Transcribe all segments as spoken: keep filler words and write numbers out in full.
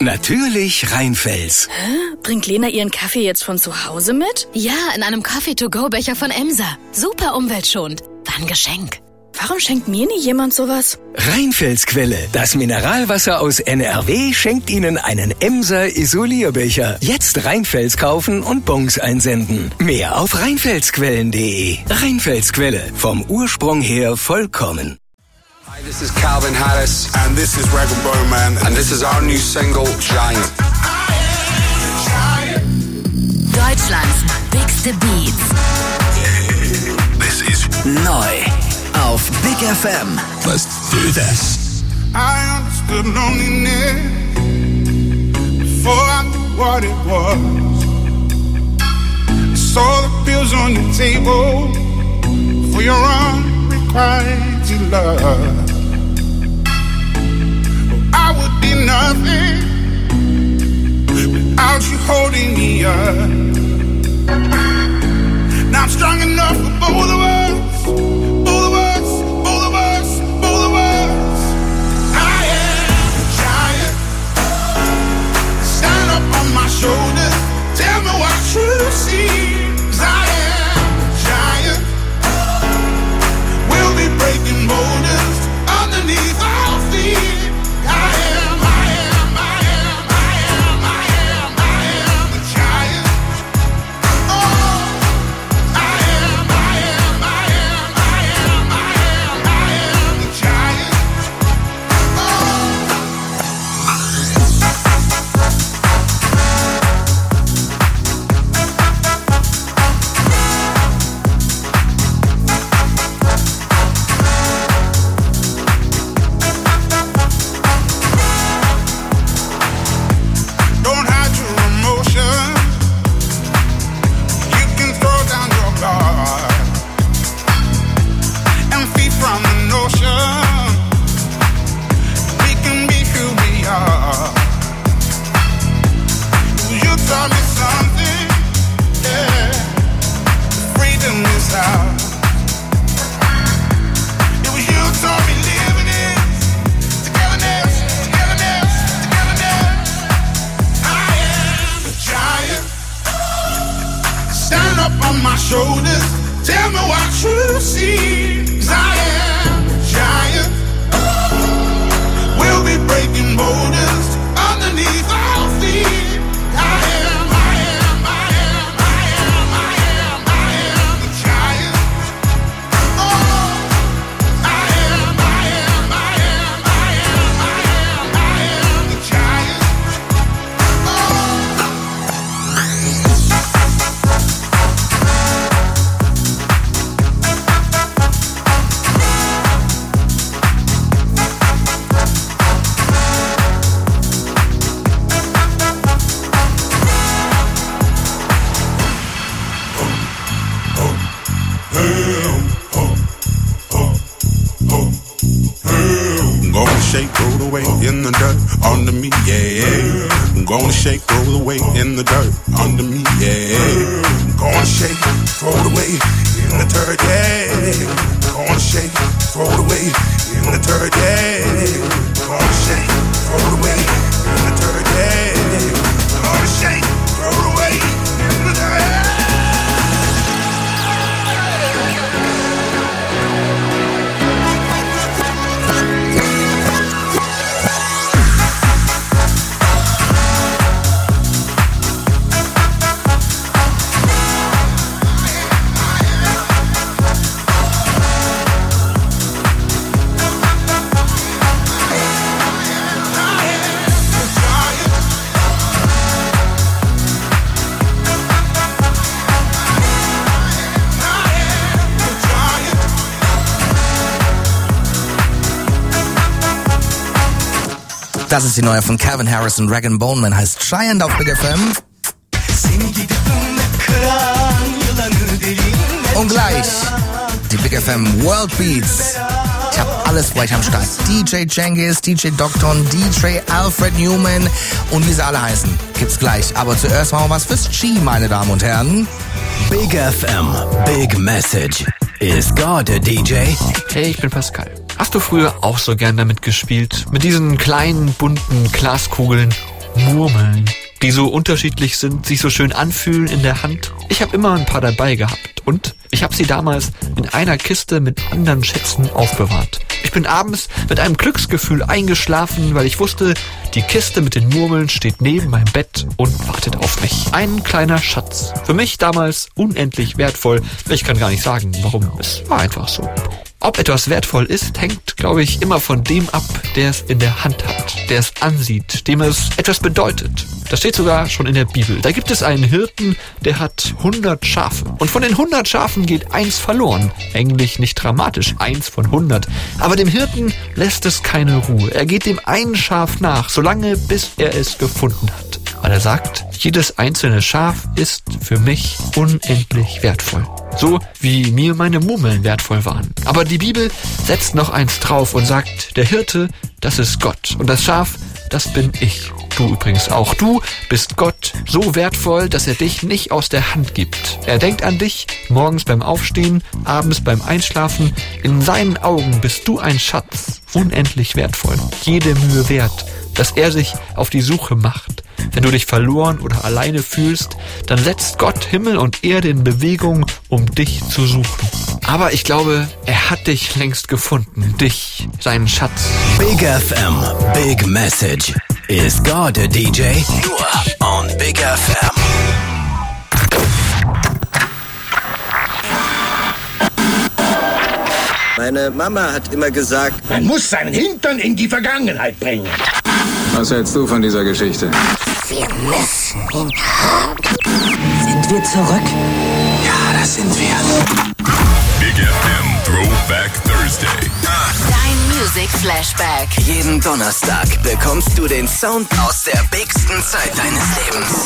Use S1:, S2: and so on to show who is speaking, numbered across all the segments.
S1: Natürlich Rheinfels.
S2: Hä? Bringt Lena ihren Kaffee jetzt von zu Hause mit?
S3: Ja, in einem Kaffee-to-go-Becher von Emsa. Super umweltschonend. War ein Geschenk.
S2: Warum schenkt mir nie jemand sowas?
S1: Rheinfelsquelle, das Mineralwasser aus N R W, schenkt Ihnen einen Emser Isolierbecher. Jetzt Rheinfels kaufen und Bons einsenden. Mehr auf rheinfelsquellen punkt de. Rheinfelsquelle, vom Ursprung her vollkommen.
S4: Hi, this is Calvin Harris. And this is Rag and Bone Man. And this is our new single, Giant.
S3: Deutschlands bigste Beats.
S4: This is
S1: Neu auf Big F M.
S4: Let's do this.
S5: I understood loneliness before I knew what it was. I saw the pills on your table for your unrequited love. I would be nothing without you holding me up. Now I'm strong enough for both of us. Both of us, both of us, both of us. I am a giant. Stand up on my shoulders. Tell me what you see. 'Cause I am a giant. We'll be breaking boulders underneath our feet. I am, I am, I am, I am, I am, I am a giant. Oh, I am, I am, I am, I am, I am, I am a giant. Oh. Don't hide your emotion. You can throw down your guard and feed from the notion. We can be who we are. You taught me something, yeah. Freedom is ours. It was you who taught me living it. Togetherness, togetherness, togetherness. I am a giant. Stand up on my shoulders. Tell me what you see. 'Cause I am a giant. We'll be breaking boulders underneath our feet. I am, I am, I am, I am, I am, I am a giant. Oh, I am, I am, I am, I am, I am, I am a giant. Oh.
S6: I'm gonna shake, roll the weight in the dirt under me, yeah. I'm gonna shake, roll the weight in the dirt under me, yeah. I'm gonna shake, throw the weight in the dirt, yeah. I'm gonna shake, throw the weight in the dirt, yeah. I'm gonna shake, throw the weight in the dirt, yeah. I'm gonna shake, throw the weight in the dirt.
S7: Das ist die neue von Calvin Harris und Rag and Bone Man, heißt Giant auf Big F M. Und gleich die Big F M World Beats. Ich hab alles für euch am Start. D J Cengiz, D J Dokton, D J Alfred Newman und wie sie alle heißen, gibt's gleich. Aber zuerst machen wir was fürs G, meine Damen und Herren.
S1: Big F M, Big Message. Is God a D J?
S8: Hey, ich bin Pascal. Hast du früher auch so gern damit gespielt? Mit diesen kleinen, bunten Glaskugeln Murmeln, die so unterschiedlich sind, sich so schön anfühlen in der Hand. Ich habe immer ein paar dabei gehabt und ich habe sie damals in einer Kiste mit anderen Schätzen aufbewahrt. Ich bin abends mit einem Glücksgefühl eingeschlafen, weil ich wusste, die Kiste mit den Murmeln steht neben meinem Bett und wartet auf mich. Ein kleiner Schatz. Für mich damals unendlich wertvoll. Ich kann gar nicht sagen, warum. Es war einfach so. Ob etwas wertvoll ist, hängt, glaube ich, immer von dem ab, der es in der Hand hat, der es ansieht, dem es etwas bedeutet. Das steht sogar schon in der Bibel. Da gibt es einen Hirten, der hat hundert Schafe. Und von den hundert Schafen geht eins verloren. Eigentlich nicht dramatisch, eins von hundert. Aber dem Hirten lässt es keine Ruhe. Er geht dem einen Schaf nach, solange bis er es gefunden hat. Weil er sagt, jedes einzelne Schaf ist für mich unendlich wertvoll. So wie mir meine Murmeln wertvoll waren. Aber die Bibel setzt noch eins drauf und sagt, der Hirte, das ist Gott. Und das Schaf, das bin ich. Du übrigens auch. Du bist Gott so wertvoll, dass er dich nicht aus der Hand gibt. Er denkt an dich morgens beim Aufstehen, abends beim Einschlafen. In seinen Augen bist du ein Schatz, unendlich wertvoll. Jede Mühe wert, dass er sich auf die Suche macht. Wenn du dich verloren oder alleine fühlst, dann setzt Gott Himmel und Erde in Bewegung, um dich zu suchen. Aber ich glaube, er hat dich längst gefunden, dich, seinen Schatz.
S1: Big F M, Big Message. Is God a D J? Nur on Big F M.
S9: Meine Mama hat immer gesagt,
S10: man muss seinen Hintern in die Vergangenheit bringen.
S4: Was hältst du von dieser Geschichte?
S11: Wir müssen ihn haben. Sind wir zurück?
S1: Ja, das sind wir.
S12: Big F M Throwback Thursday.
S3: Dein Music Flashback.
S1: Jeden Donnerstag bekommst du den Sound aus der bigsten Zeit deines Lebens.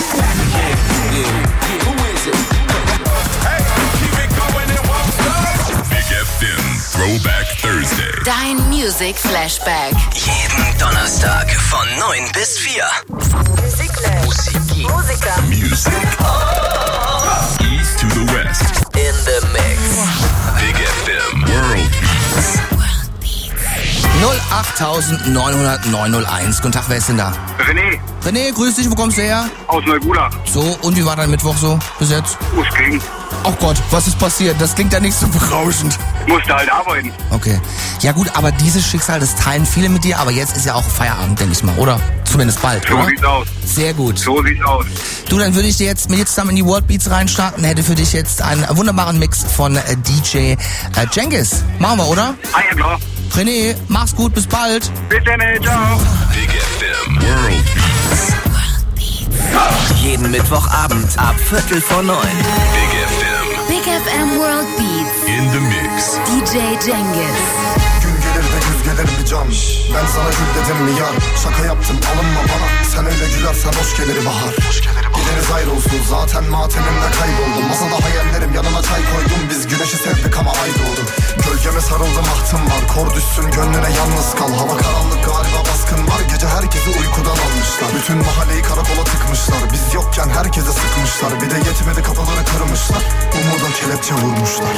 S12: Big F M Throwback Thursday.
S3: Dein Music Flashback.
S1: Jeden Donnerstag von neun bis vier. Musik.
S11: Musiker.
S12: Music. East to the West.
S1: In the Mix.
S12: Big F M World Beats.
S7: null acht neun neun null eins. Guten Tag, wer ist denn da?
S13: René.
S7: René, grüß dich, wo kommst du her?
S13: Aus Neugula.
S7: So, und wie war dein Mittwoch so bis jetzt?
S13: Muss ging.
S7: Oh Gott, was ist passiert? Das klingt ja nicht so berauschend.
S13: Musste halt arbeiten.
S7: Okay. Ja gut, aber dieses Schicksal, das teilen viele mit dir, aber jetzt ist ja auch Feierabend, denke ich mal, oder? Zumindest bald,
S13: so
S7: oder?
S13: So sieht's aus.
S7: Sehr gut.
S13: So sieht's aus.
S7: Du, dann würde ich dir jetzt mit dir zusammen in die World Beats reinstarten, hätte für dich jetzt einen wunderbaren Mix von äh, D J äh, Cengiz. Machen wir, oder?
S13: Ah ja, klar.
S7: René, mach's gut, bis bald.
S13: Bis dann, ciao.
S12: Big F M World Beats.
S1: Jeden Mittwochabend ab Viertel vor neun.
S12: Big F M.
S3: Big F M World Beats.
S12: In the Mix.
S3: D J Cengiz.
S5: Gün gelir de güz gelir bir can. Ben sana gül dedim mi yar? Şaka yaptım alınma bana. Sen öyle gülersen hoş gelir bahar. Gideriz ayrı olsun zaten matemimde kayboldum. Masada hayallerim yanına çay koydum. Biz güneşi sevdik ama ay doğdu. Gölgeme sarıldım ahtım var. Kor düşsün gönlüne yalnız kal. Hava karanlık galiba baskın var. Gece herkesi uykudan almışlar. Bütün mahalleyi karakola tıkmışlar. Biz yokken herkese sıkmışlar. Bir de yetmedi kafaları kırmışlar. Umuda kelepçe vurmuşlar.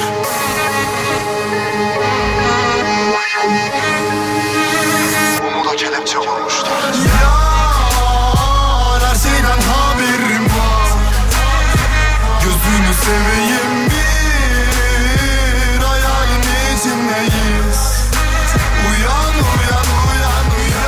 S5: Umuda kelepçe vurmuşlar. Yar her şeyden haberim var. Gözünü seveyim bir hayalin içindeyiz. Uyan uyan uyan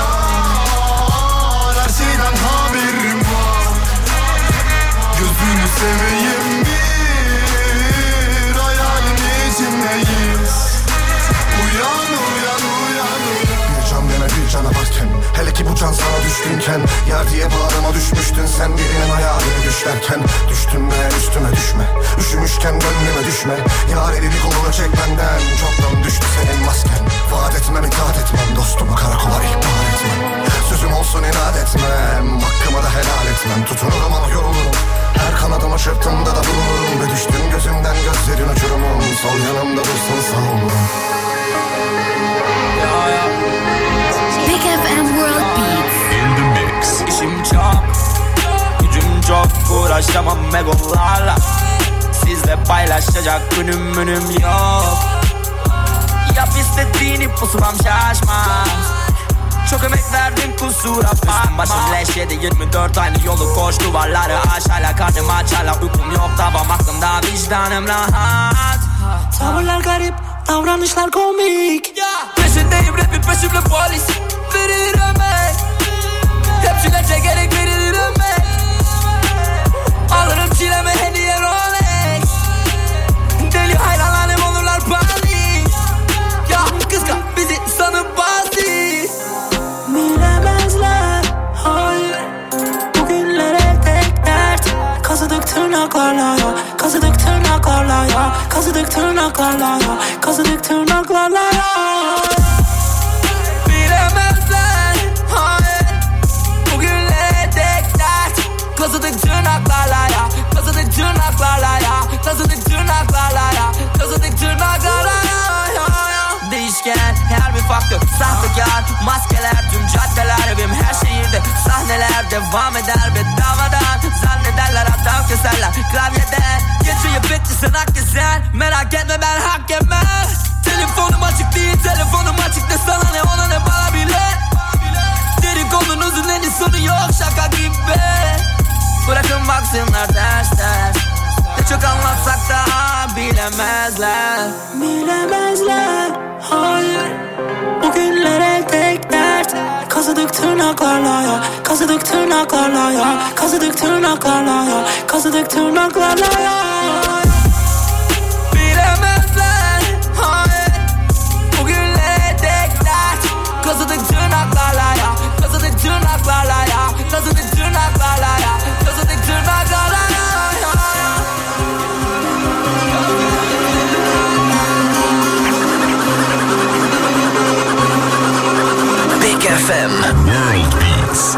S5: uyan. Her şeyden haberim var. Gözünü seveyim bir hayalin içindeyiz. Uyan uyan uyan uyan. Bir can deme bir cana varken, hele ki bu can sana düşkünken. Yer diye bağrıma düşmüştün sen birinin hayalini düşlerken. Düştün be üstüme düşme, üşümüşken gönlüme düşme. Yar elini koluna çek benden, çoktan düştü senin masken. Vaat etmem itaat etmem, dostumu karakola ihbar etmem. Sözüm olsun inat etmem, hakkımı da helal etmem. Tutunurum ama yorulurum, her kanadıma çırptığımda da bulunurum. Ve düştün gözümden gözlerin uçurumum, sol yanımda dursun sağ olun.
S3: Big F M World Beats.
S12: In the Mix.
S14: İşim çok, gücüm çok, uğraşamam egolarla. Sizle paylaşacak günüm münüm yok. Yap istediğini pusulam şaşmaz. Çok emek verdim kusura bakma. Başım leş yedi yirmi dört aynı yolu koş. Duvarları aş hala karnım aç hala uykum yok. Davam aklımda vicdanım rahat.
S15: Tavırlar garip, davranışlar komik.
S14: Peşindeyim rapin peşimde polis. Verir emek. Hepsine çekerek verilir emek. Alırım çileme hediye Rolex. Deli hayranlarım olurlar panik. Ya kıskan bizi sanıp basit.
S15: Bilemezler, hayır. Bugünlere tek dert. Kazıdık tırnaklarla ya. Kazıdık tırnaklarla ya. Kazıdık tırnaklarla ya. Kazıdık tırnaklarla ya.
S14: Bilemezler, hayır. Bugünlere tek dert. Kazıdık tırnaklarla ya. Kazıdık tırnaklarla ya. Kazıdık tırnaklarla ya. Kazıdık tırnaklarla ya. Değişken her bir faktör. Sahtekar maskeler tüm caddeler. Evim her şehirde sahneler devam eder bedavadan. Zannederler adam keserler klavyeden. Geçiyor bitti sen hak keser. Merak etme ben hak yemem. Telefonum açık değil telefonum açık de sana ne ona ne bana bile. Dedikodunuzun en sonu yok şaka gibi. Bırakın baksınlar ders ders. Ne çok anlatsak da bilemezler.
S15: Bilemezler, hayır. Bugünlere tek dert. Kazıdık tırnaklarla ya. Kazıdık tırnaklarla ya. Kazıdık tırnaklarla ya. Kazıdık tırnaklarla ya.
S14: Bilemezler, hayır. Bugünlere tek dert. Kazıdık tırnaklarla ya. Kazıdık tırnaklarla ya. Kazıdık tırnaklarla ya. Kazıdık tırnaklarla ya.
S1: Big F M World Beats.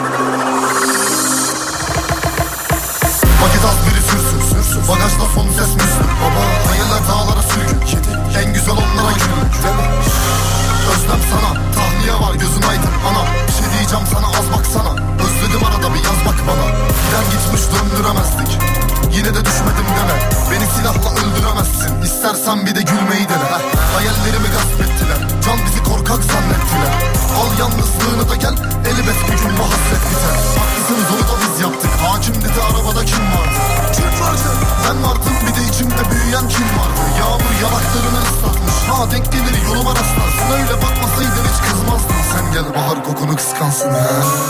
S16: Vakit az biri sürsün, sürsün. Bagajda son ses müslüm. Baba hayaller dağlara sürgün. En güzel onlara gülün. Özlem sana, tahliye var gözün aydın ana. Bir şey diyeceğim sana az baksana. Özledim arada bir yaz bak bana. Giden gitmiş döndüremezdik. Yine de düşmedim deme. Beni silahla öldüremezsin. İstersen bir de gülmeyi dene. Heh. Hayallerimi gasp ettiler. Can bizi korkak zannettiler. Al yalnızlığını da gel. Elbet bir gün bu hasret biter. Haklısınız onu da biz yaptık. Hakim dedi arabada kim vardı? Kim vardı? Ben vardım bir de içimde büyüyen kim vardı? Yağmur yanaklarını ıslatmış. Ha denk gelir yoluma rastlarsın. Öyle bakmasaydın hiç kızmazdın. Sen gel bahar kokunu kıskansın ha.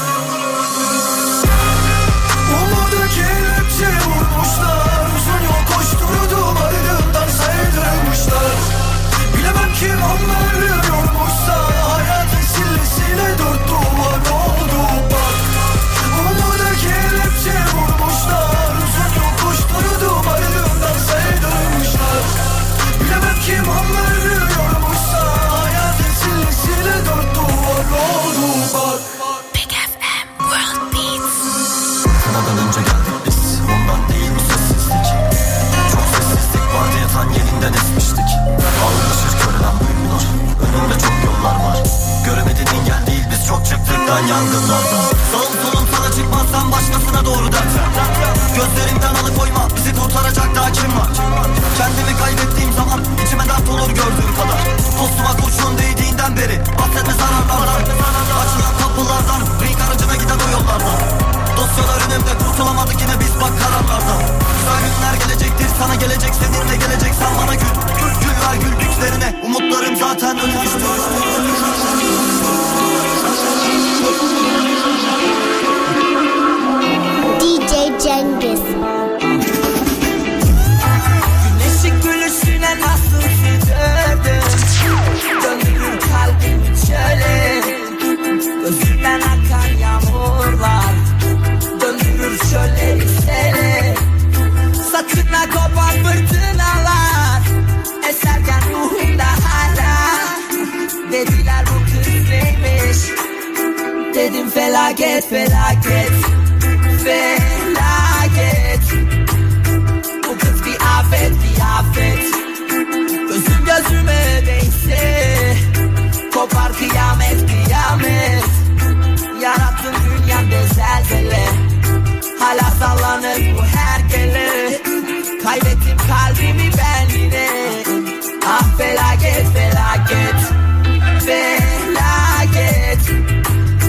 S5: Umudu kelepçe vurmuşlar. Uzun yol koşturdum ardından saydırmışlar. Bilemem kim onları yormuşsa. Hayatın sillesiyle dört duvar oldu bak. Umudu kelepçe vurmuşlar. Uzun yol koşturdum ardından saydırmışlar. Bilemem kim onları yormuşsa. Hayatın sillesiyle dört duvar oldu bak.
S3: Big F M World Beats.
S17: Kınadan önce geldik biz. Ondan değil bu sessizlik. Çok sessizlik vardı yatan yerinden esmiştik. Ağırlaşır körelen duygular. Önümde çok yollar var. Göremedin engel değil biz çok çıktıktan yangınlardan. Sağım solum sana çıkmazsan başkasına doğru dersen. Gözlerimden alıkoyma bizi kurtaracak daha kim var? Kendimi kaybettiğim zaman içime dert olur gördüğüm kadar. Dostuma kurşun değdiğinden beri bahsetme zararlardan. Açılan kapılardan renk aracına giden o yollardan. Dosyalar önümde kurtulamadık yine biz bak kararlardan. Güzel günler gelecektir sana gelecek seninle gelecek sen bana gül. Gül gül ver güldüklerine umutlarım zaten ölmüştü.
S18: D J Cengiz.
S14: Güneşin gülüşüne nasıl sıcaktık. Döndürür kalbimi çöle. Gözümden akan yağmurlar. Döndürür çölleri sele. Saçına kopan fırtınalar. Eserken ruhumda hala. Dediler bu kız neymiş. Dedim felaket felaket. Felaket. Bu kız bir afet bir afet. Gözüm gözüme değse. Kopar kıyamet kıyamet. Yarattın dünyamda zelzele. Hala sallanır bu herkele. Kaybettim kalbimi ben yine. Ah felaket felaket. Felaket.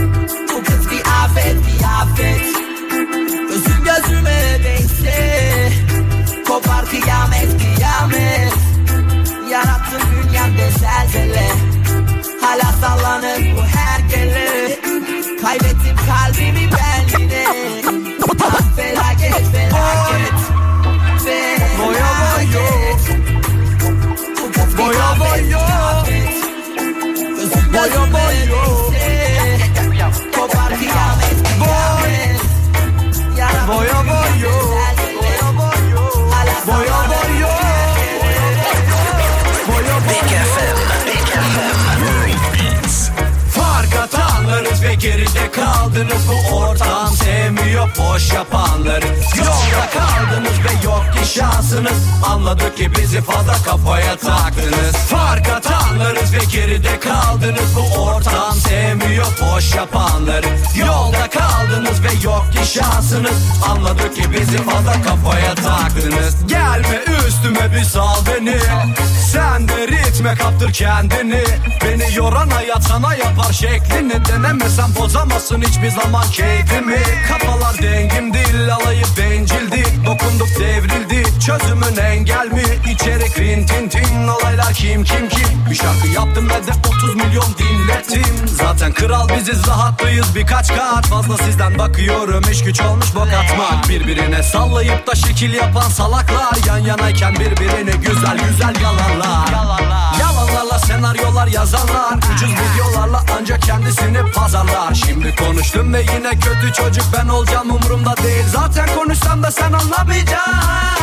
S14: kaldınız, bu ortam sevmiyor boş yapanları. Yolda kaldınız ve yok ki şansınız. Anladık ki bizi fazla kafaya taktınız. Fark atanlarız ve geride kaldınız. Bu ortam sevmiyor boş yapanları. Yolda kaldınız ve yok ki şansınız. Anladık ki bizi fazla kafaya taktınız. Gelme üstüme bir sal beni. Sen de ritme kaptır kendini. Beni yoran hayat sana yapar şeklini. Denemesen bozamazsın hiçbir zaman keyfimi. Kafalar dengim değil, alayı bencildi. Dokunduk devrildi, çözümün engel mi? İçerik rin tin tin, olaylar kim kim kim. Bir şarkı yaptım ve de otuz milyon dinlettim. Zaten kral biziz, rahatlıyız birkaç kat. Fazla sizden bakıyorum, iş güç olmuş bok atmak. Birbirine sallayıp da şekil yapan salaklar. Yan yanayken birbirini güzel güzel yalanlar. Yalanlar. Yalanlarla senaryolar yazanlar. Ucuz videolarla ancak kendisini pazarlar. Şimdi konuştum ve yine kötü çocuk ben olacağım, umurumda değil. Zaten konuşsam da sen anlamayacaksın.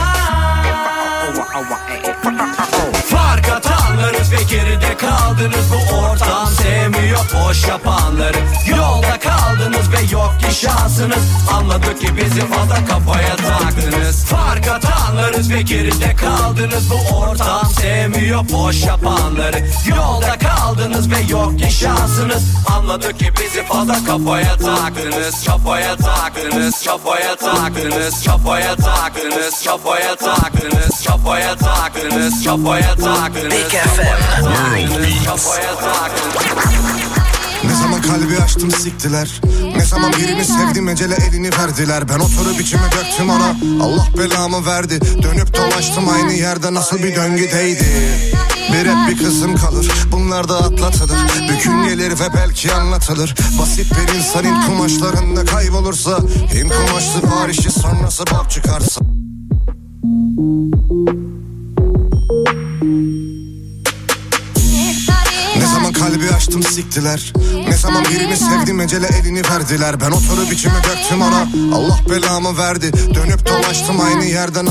S14: Fark atanlarız ve geride kaldınız. Bu ortam sevmiyor boş yapanları. Yolda kaldınız ve yok ki şansınız. Anladık ki bizi fazla kafaya taktınız. Fark atanlarız ve geride kaldınız. Bu ortam sevmiyor boş yapanları. Yolda kaldınız ve yok ki şansınız. Anladık ki bizi fazla kafaya taktınız. Kafaya taktınız, kafaya taktınız, kafaya taktınız, kafaya taktınız, kafaya taktınız, kafaya taktınız. Big F M World Beats.
S16: Ne zaman kalbi açtım siktiler. Ne zaman birini sevdim ecele elini verdiler. Ben oturup içime döktüm ona, Allah belamı verdi. Dönüp dolaştım aynı yerde, nasıl bir döngüdeydi. Bir hep bir kızım kalır, bunlar da atlatılır. Bir gün gelir ve belki anlatılır. Basit bir insanın kumaşlarında kaybolursa, in kumaşlı Paris'i sonrası bak çıkarsa. Ne zaman kalbi açtım siktiler. Ne zaman birini sevdim ecele elini verdiler. Ben oturup içime döktüm ona, Allah belamı verdi. Dönüp dolaştım aynı yerden.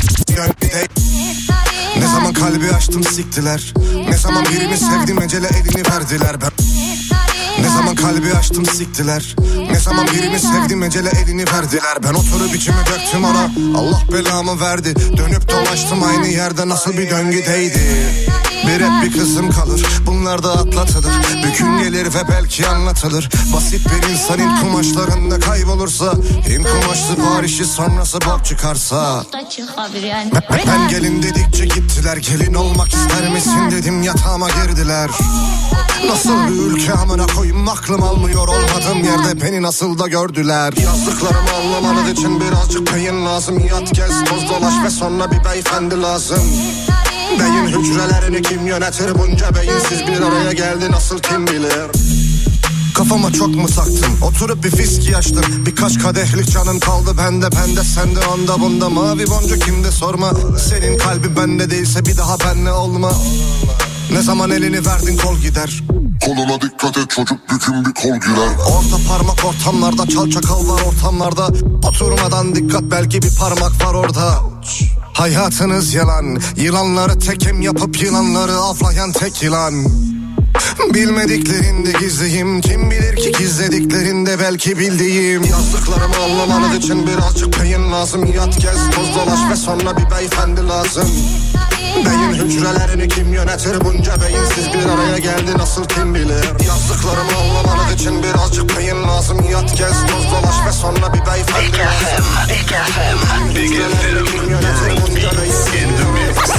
S16: Ne zaman kalbi açtım siktiler. Ne zaman birini sevdim ecele elini verdiler. Ben Ne zaman kalbi açtım siktiler. Ne zaman birini sevdim ecele elini verdiler. Ben oturup içime döktüm ona, Allah belamı verdi. Dönüp dolaştım aynı yerde, nasıl bir döngüdeydi. Bir hep bir kızım kalır, bunlar da atlatılır. Bir gün gelir ve belki anlatılır. Basit bir insanın kumaşlarında kaybolursa, in kumaşlı Paris'i sonrası bok çıkarsa. Ben, ben gelin dedikçe gittiler. Gelin olmak ister misin dedim, yatağıma girdiler. Nasıl bir ülke amına koyayım, aklım almıyor. Olmadığım yerde beni nasıl da gördüler. Yazdıklarımı anlamanız için birazcık beyin lazım. Yat gez toz dolaş ve sonra bir beyefendi lazım. Beyin hücrelerini kim yönetir, bunca beyinsiz bir araya geldi nasıl kim bilir. Kafama çok mu taktın, oturup bir fiski açtım. Birkaç kadehlik canın kaldı bende, bende sende onda bunda. Mavi boncuk kimde sorma, senin kalbin bende değilse bir daha benle olma. Ne zaman elini verdin kol gider.
S19: Koluna dikkat et çocuk, bükün bir kol girer.
S16: Orta parmak ortamlarda, çal çakal var ortamlarda. Oturmadan dikkat, belki bir parmak var orada. Hayatınız yalan, yılanları tekim yapıp yılanları avlayan tek yılan. Bilmediklerinde gizliyim, kim bilir ki gizlediklerinde belki bildiğim. Yazdıklarımı anlamanız için birazcık beyin lazım. Yat gez toz dolaş ve sonra bir beyefendi lazım. Beyin hücrelerini kim yönetir, bunca beyinsiz bir araya geldi nasıl kim bilir. Yazdıklarımı anlamanız için birazcık beyin lazım. Yat gez toz dolaş ve sonra bir beyefendi lazım.
S12: Big F M, Big F M,
S16: kim yönetir, bunca beyinsiz
S12: in the mix.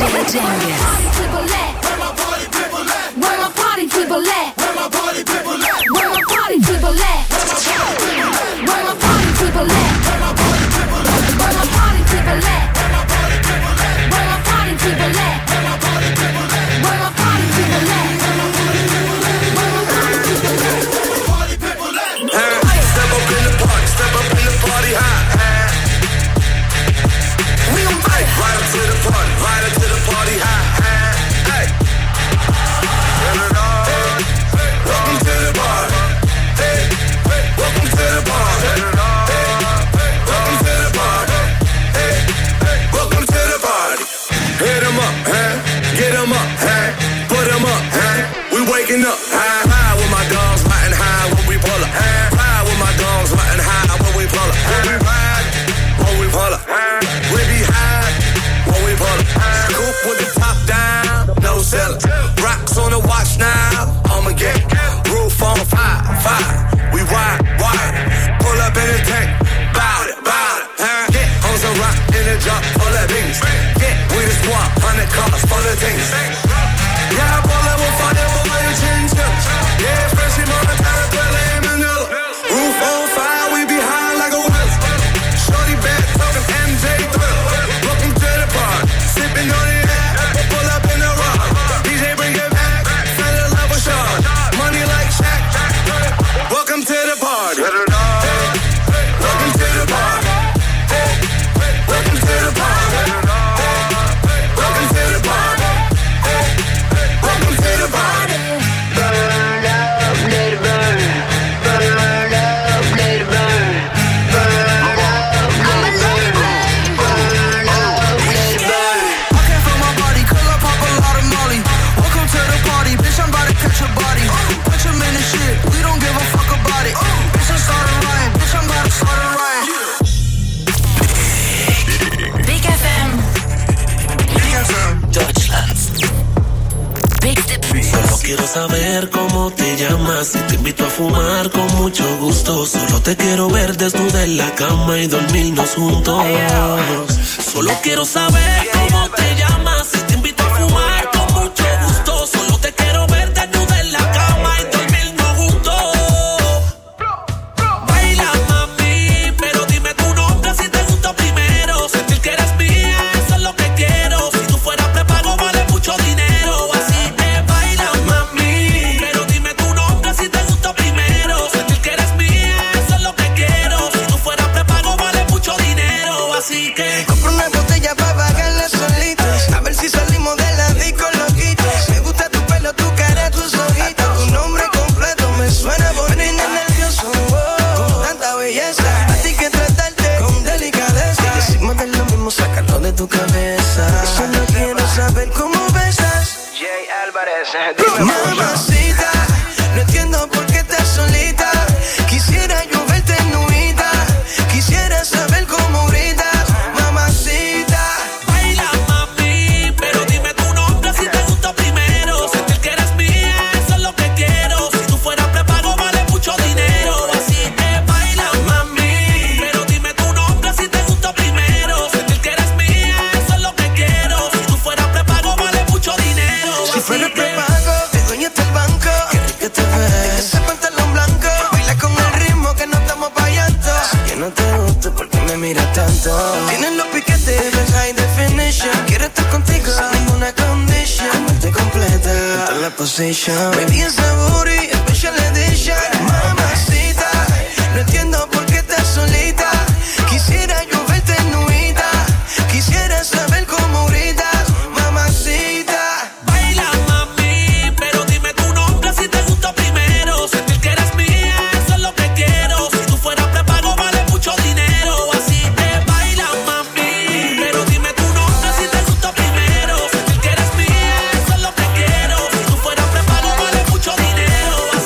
S5: Where my party people at? Where my party people at? Where my party people at? Where my party people at? Where my party people at? Where my party people at? Where my party people at? Where my party people at? Where my party people at? Where my party people at? Where my party people at?
S14: Step up in the party, step up in the party high.
S20: quiero saber cómo te llamas. Si te invito a fumar con mucho gusto. Solo te quiero ver desnuda en la cama y dormirnos juntos. Solo quiero saber cómo te llamas. Si te invito a fumar con mucho gusto. Solo te quiero ver desnuda en la cama y dormirnos juntos. Baila, mami, pero dime tu nombre si te gusto primero. Sentir que eres mía, eso es lo que quiero. Si tú fueras prepago vale mucho dinero. Así que baila, mami, pero dime tu nombre si te gusto primero. Sentir que eres mía, eso es lo que quiero. Si tú fueras prepago vale mucho dinero. Así que
S21: compro una botella pa' pagarla solito. A ver si salimos de la disco loquito. Me gusta tu pelo, tu cara, tus ojitos. Hasta tu nombre completo me suena bonito. Nervioso, oh, con tanta belleza. A ti que tratarte con delicadeza. Si decimos de lo mismo, sácalo de tu cabeza. Solo quiero saber cómo besas.
S9: Jay Álvarez,
S21: Mamacita, no entiendo por qué estás solita. Quisiera yo verte nuita. Quisiera saber cómo gritas. Mamacita,
S20: baila, mami, pero dime tu nombre si te gusto primero. Sentir que eres mía, eso es lo que quiero. Si tú fueras prepago vale mucho dinero. Así que baila, mami, pero dime tu nombre si te gusto primero. Sentir que eres mía, eso es lo que quiero. Si tú fueras prepago vale mucho dinero.
S21: si fuera prepago, te dueño hasta el banco. Qué rico te ves, ese pantalón blanco. Baila con el ritmo que no estamos pa' llanto. Si yo no te gusto, ¿por qué me miras tanto? Tienes los piquetes, ves high definition. Quiero estar contigo sin ninguna condition. Comerte completa, esta es la position. Baby, esa booty, special edition. Mamacita, no entiendo por qué estás solita. Quisiera yo verte nuita. Quisiera saber cómo gritas. Mamacita,
S20: baila, mami, pero dime tu nombre si te gusto primero. Sentir que eres mía, eso es lo que quiero. Si tú fueras prepago vale mucho dinero. Así que baila, mami, pero dime tu nombre si te gusto primero. Sentir que eres mía, eso es lo que quiero. Si tú fueras prepago vale mucho dinero.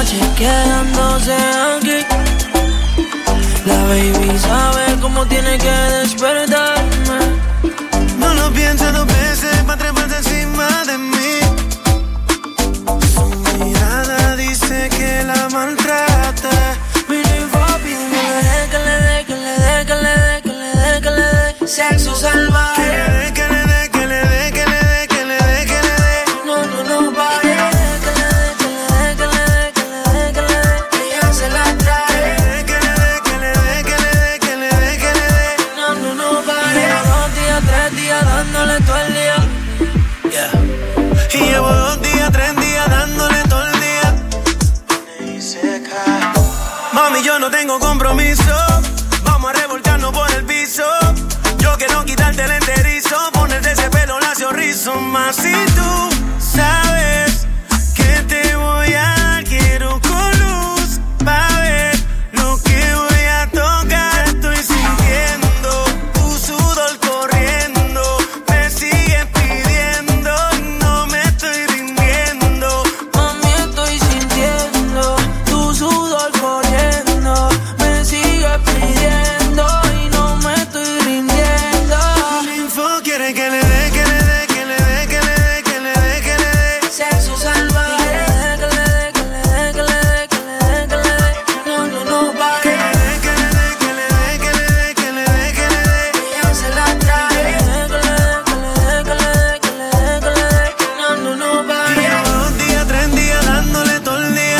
S15: noche quedándose aquí. La baby sabe cómo tiene que despertarme.
S2: No lo piensa dos veces pa' treparse encima de mí. Su mirada dice que la maltrata.
S15: Vine papi, que le dé, que le dé, que le dé, que le dé, que le dé, que le dé sexo salvaje.
S2: Que le dé, que le dé, que le dé, que le dé, que le dé, que le dé.
S15: No, no, no, pare. Que le dé, que le dé, que le dé, que le dé, que le dé. Ella se la trae.
S2: Que le dé, que le dé, que le dé, que le dé, que le dé.
S15: No, no, no, pare. Llevo dos días, tres días dándole todo el día.
S2: Yeah. Y llevo dos días, tres días dándole todo el día. Mami, yo no tengo compromiso. Vamos a revolcarnos por el piso. Yo quiero quitarte el enterizo, ponerte ese pelo lacio rizo. Más si tú sabes que te voy a dar, quiero con luz pa' ver lo que voy a tocar. Estoy sintiendo tu sudor corriendo, me sigues pidiendo y no me estoy rindiendo.
S15: Mami, estoy sintiendo tu sudor corriendo, me sigue pidiendo y no me estoy rindiendo.
S2: Info quiere que le dé, que le dé, que le dé, que le dé, que le dé, que le dé
S15: sexo salvaje. Que le dé, que le dé, que le dé, que le dé, que le dé. No, no, no, pare.
S2: que le dé, que le dé, que le dé, que le dé, que le dé, que le dé.
S15: Ella se la trae. Que le dé, que le dé, que le dé, que le dé, que le dé. No, no, no,
S2: Y
S15: pare.
S2: llevo dos días, tres días dándole todo el día.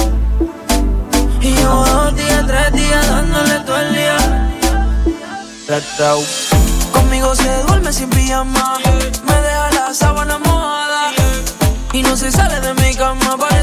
S15: Y llevo dos días, tres días dándole todo el día. Conmigo se duerme sin pijama, me deja la sábana mojada y no se sale de mi cama para